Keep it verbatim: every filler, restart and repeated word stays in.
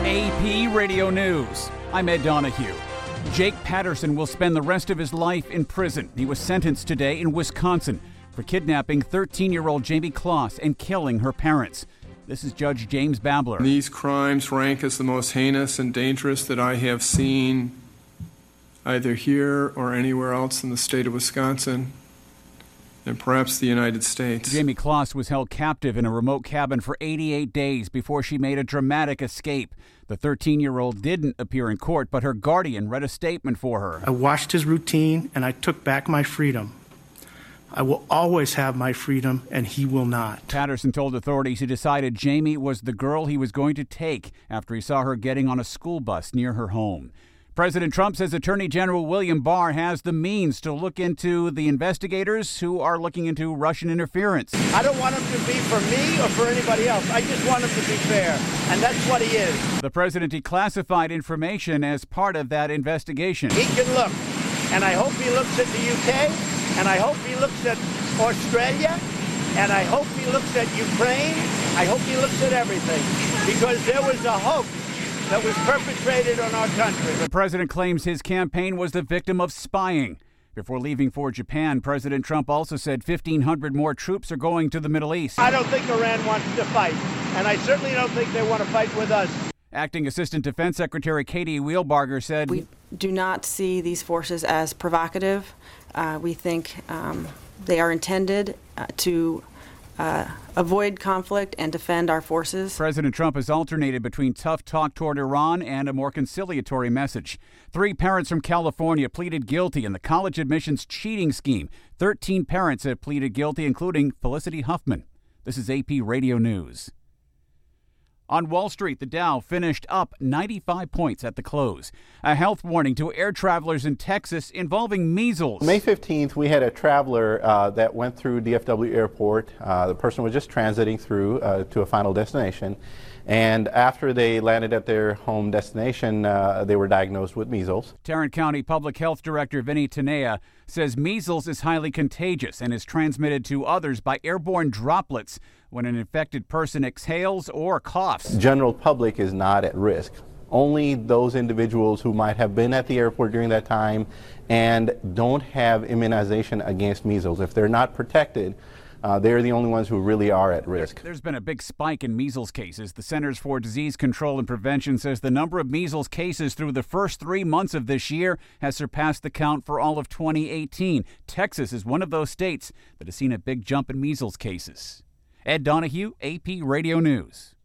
A P Radio News. I'm Ed Donahue. Jake Patterson will spend the rest of his life in prison. He was sentenced today in Wisconsin for kidnapping thirteen-year-old Jamie Kloss and killing her parents. This is Judge James Babler. These crimes rank as the most heinous and dangerous that I have seen either here or anywhere else in the state of Wisconsin, and perhaps the United States. Jamie Kloss was held captive in a remote cabin for eighty-eight days before she made a dramatic escape. The thirteen-year-old didn't appear in court, but her guardian read a statement for her. I watched his routine, and I took back my freedom. I will always have my freedom, and he will not. Patterson told authorities he decided Jamie was the girl he was going to take after he saw her getting on a school bus near her home. President Trump says Attorney General William Barr has the means to look into the investigators who are looking into Russian interference. I don't want him to be for me or for anybody else. I just want him to be fair, and that's what he is. The president declassified information as part of that investigation. He can look, and I hope he looks at the U K, and I hope he looks at Australia, and I hope he looks at Ukraine. I hope he looks at everything, because there was a hoax that was perpetrated on our country. The president claims his campaign was the victim of spying. Before leaving for Japan, President Trump also said fifteen hundred more troops are going to the Middle East. I don't think Iran wants to fight, and I certainly don't think they want to fight with us. Acting Assistant Defense Secretary Katie Wheelbarger said, "We do not see these forces as provocative. Uh, we think um, they are intended uh, to Uh, avoid conflict and defend our forces." President Trump has alternated between tough talk toward Iran and a more conciliatory message. Three parents from California pleaded guilty in the college admissions cheating scheme. Thirteen parents have pleaded guilty, including Felicity Huffman. This is A P Radio News. On Wall Street, the Dow finished up ninety-five points at the close. A health warning to air travelers in Texas involving measles. May fifteenth, we had a traveler uh, that went through D F W Airport. Uh, the person was just transiting through uh, to a final destination. And after they landed at their home destination, uh, they were diagnosed with measles. Tarrant County Public Health Director Vinny Tenea says measles is highly contagious and is transmitted to others by airborne droplets when an infected person exhales or coughs. General public is not at risk. Only those individuals who might have been at the airport during that time and don't have immunization against measles. If they're not protected, Uh, they're the only ones who really are at risk. There's been a big spike in measles cases. The Centers for Disease Control and Prevention says the number of measles cases through the first three months of this year has surpassed the count for all of twenty eighteen. Texas is one of those states that has seen a big jump in measles cases. Ed Donahue, A P Radio News.